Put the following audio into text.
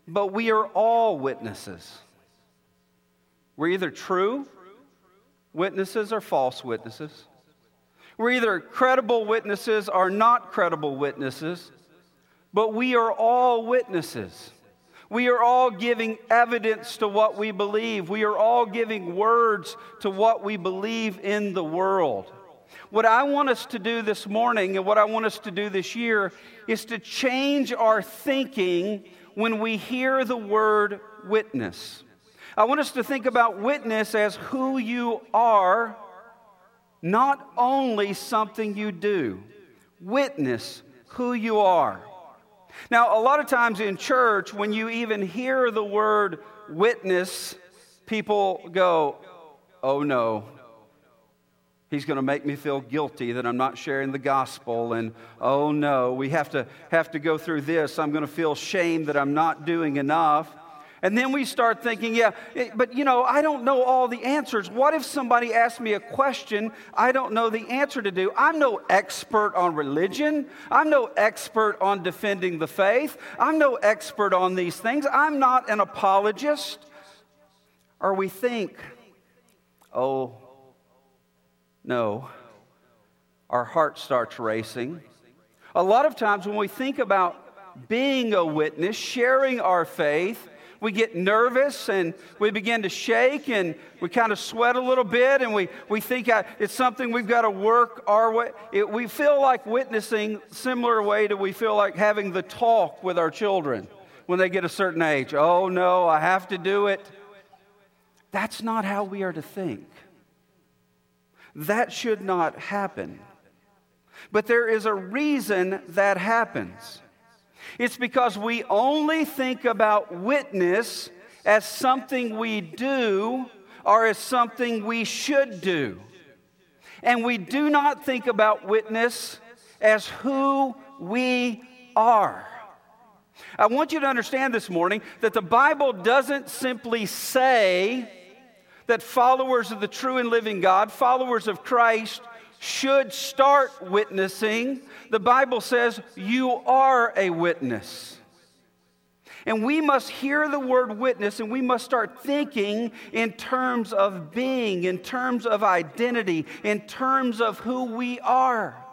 but we are all witnesses. We're either true witnesses or false witnesses. We're either credible witnesses or not credible witnesses, but we are all witnesses. We are all giving evidence to what we believe. We are all giving words to what we believe in the world. What I want us to do this morning and what I want us to do this year is to change our thinking when we hear the word witness. I want us to think about witness as who you are, not only something you do. Witness who you are. Now, a lot of times in church, when you even hear the word witness, people go, oh no, he's going to make me feel guilty that I'm not sharing the gospel, and oh no, we have to go through this. I'm going to feel shame that I'm not doing enough. And then we start thinking, but I don't know all the answers. What if somebody asks me a question I don't know the answer to do? I'm no expert on religion. I'm no expert on defending the faith. I'm no expert on these things. I'm not an apologist. Or we think, oh, no, our heart starts racing. A lot of times when we think about being a witness, sharing our faith, we get nervous and we begin to shake and we kind of sweat a little bit and we think it's something we've got to work our way. We feel like witnessing similar way to we feel like having the talk with our children when they get a certain age. Oh no, I have to do it. That's not how we are to think. That should not happen. But there is a reason that happens. It's because we only think about witness as something we do or as something we should do. And we do not think about witness as who we are. I want you to understand this morning that the Bible doesn't simply say that followers of the true and living God, followers of Christ, should start witnessing. The Bible says you are a witness. And we must hear the word witness and we must start thinking in terms of being, in terms of identity, in terms of who we are.